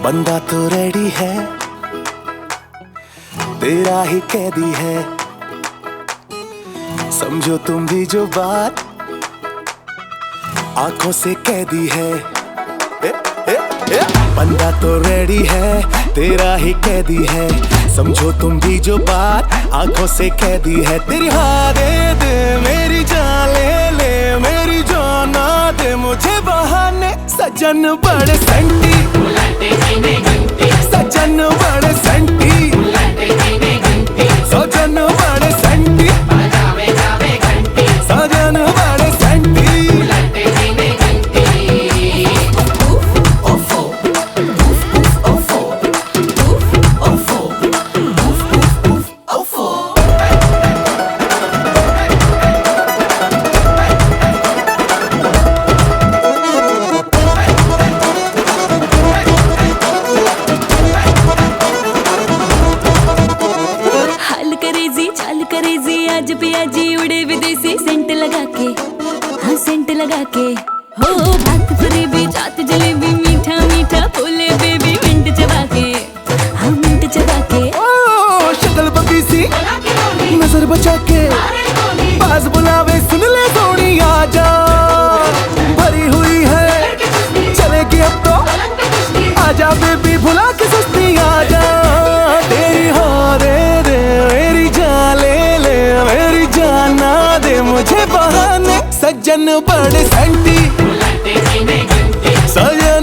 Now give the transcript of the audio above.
बंदा तो रेडी है, तेरा ही कैदी है। समझो तुम भी जो बात आंखों से कैदी है। बंदा तो रेडी है, तेरा ही कैदी है। समझो तुम भी जो बात आंखों से कैदी है। तेरी हाँ दे दे, मेरी जान ले ले, मेरी जान ना दे मुझे बहाने। सजन बड़े सेंटी, सजन बड़े सेंटी, सजन बड़े सेंटी, सजन बड़े सेंटी। आज पियाजी उड़े विदेशी सेंट लगा के, हाँ सेंट लगा के। हो बात फरेबी जात जलेबी, मीठा मीठा बोले बेबी मिंट चबा के, हाँ मिंट चबा के। ओ शक्ल बकी सी नजर बचा के, पास बुलावे सुन ले सोनी आजा। भरी हुई है चलेगी अब तो, आजा बेबी भुला के सुस्ती आजा। तेरी हाँ दे दे, मेरी जान ले ले, मेरी जान ना दे मुझे बहाने। सज्जन बड़े सेंटी, सजन